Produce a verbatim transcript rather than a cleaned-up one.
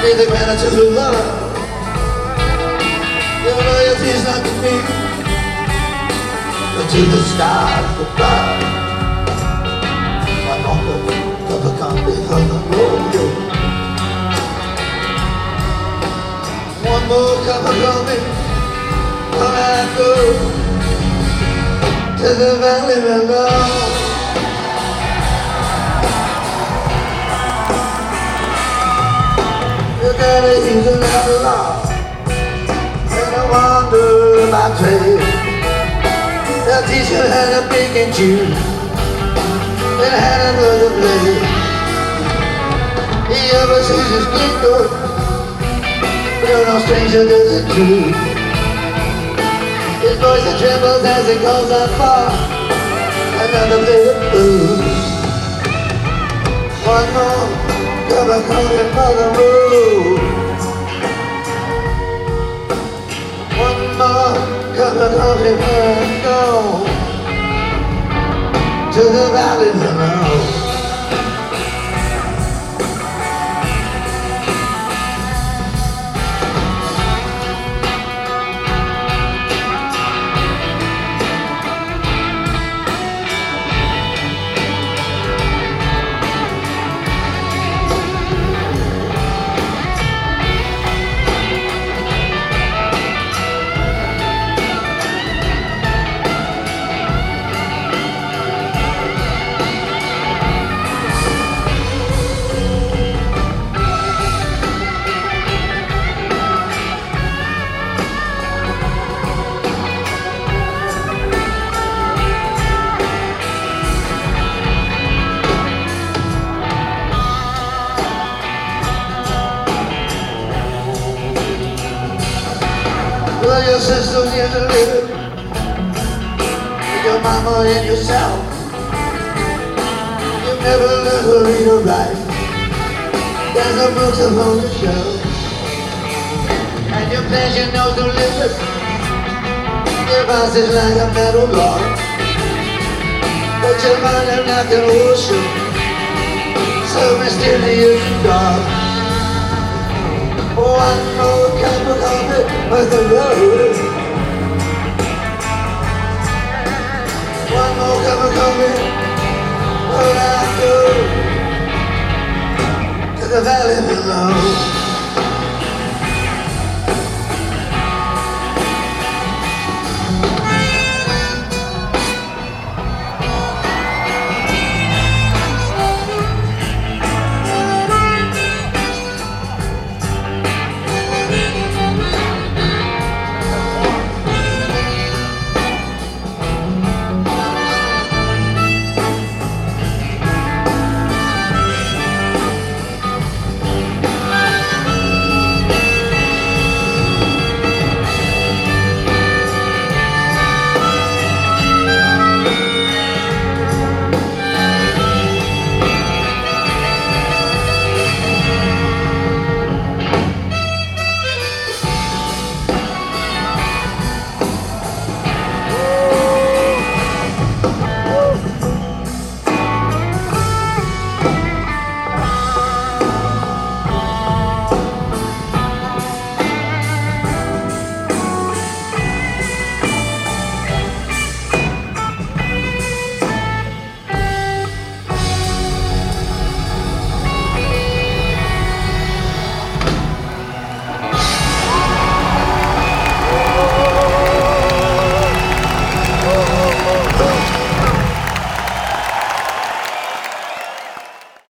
need the gratitude of love. Your loyalty is not to me, but to the stars above. One more cup of coffee from the road. One more cup of coffee, when I go to the valley below. He's an outlaw, and I wander my trail. The teacher had a pick and choose, and had another play. He ever sees his scapegoat, but no stranger does it true. His voice that trembles as he calls out far, another bit of blues. One more cup of coffee for the road. One more cup of coffee before I go to the valley below. Well, your sister's in the living with your mama and yourself. You never learned to read or write. There's no books upon the shelf, and your passion knows no limit. Your boss is like a metal log, but your mind is like an ocean, so mysterious and dark. One more cup of coffee with the road. One more cup of coffee when I go to the valley below.